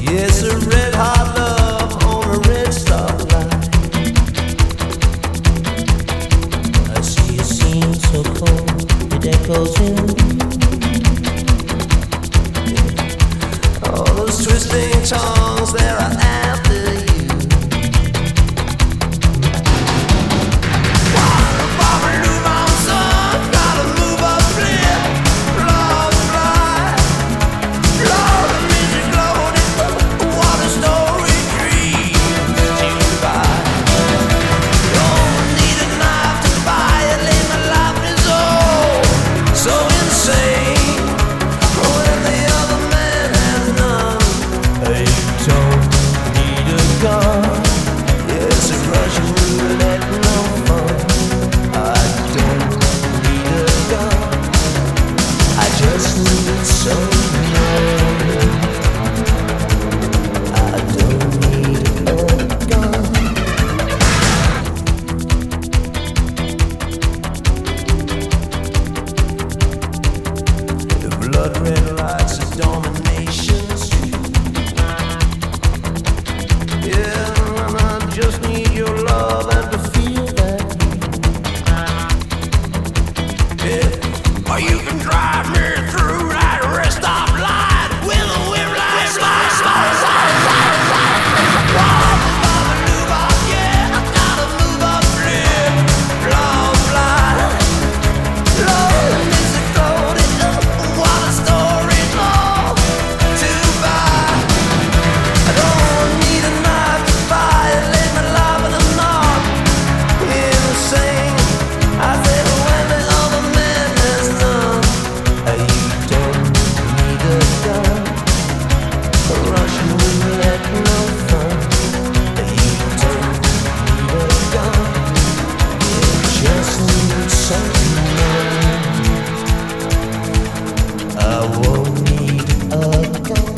It's a red hot love on a red stoplight. I see a scene so cold, it echoes in. Yeah. All those twisting tongues, they're after you. Red lights of domination. Yeah, and I just need your love and to feel that. Yeah, or you can drive me through that rest stop light with a whiplash slide. Yeah, I gotta move up, flip, long fly, low music floating up. What a story long to buy. I don't need a knife to violate my life in the knob. In the same, I said when the other man has none. You don't need a gun. Russian roulette, no fun. You don't need a gun. You just need someone. I won't need a gun.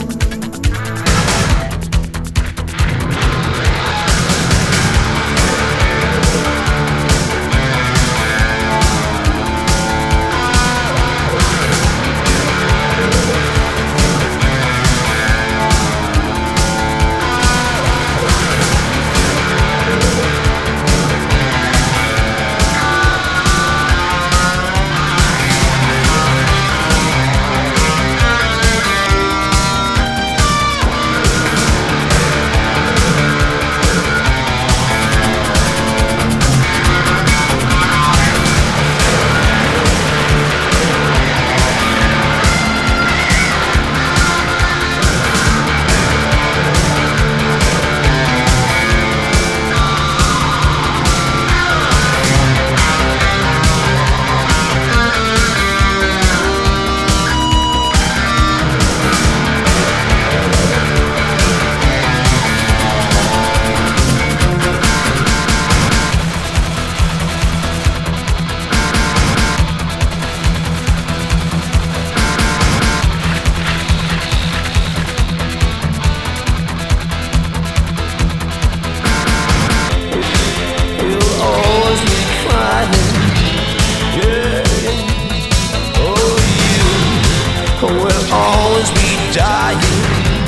Will always be dying.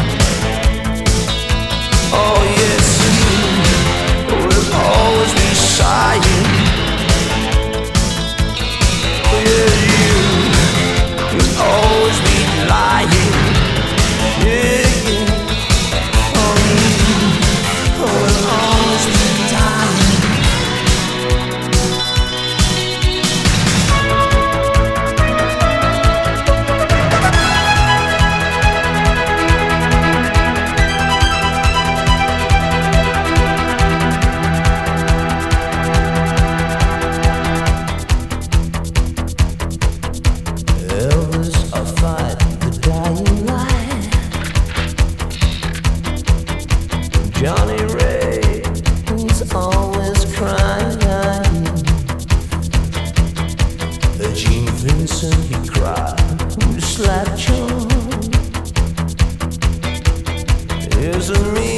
Oh yes, you will always be sighing. Yeah, you will always be lying. Yeah, yeah. Oh, you will always be dying. Johnny Ray, he's always crying. Gene Vincent, he cried, who slapped you? Isn't me?